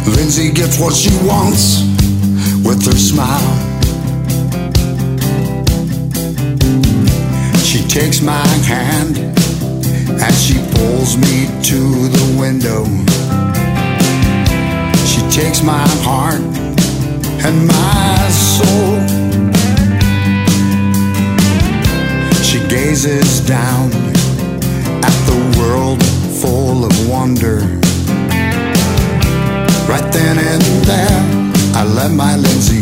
Lindsay gets what she wants with her smile. She takes my hand and she pulls me to the window. She takes my heart and my soul. She gazes down at the world full of wonder. Right then and there, I let my Lindsay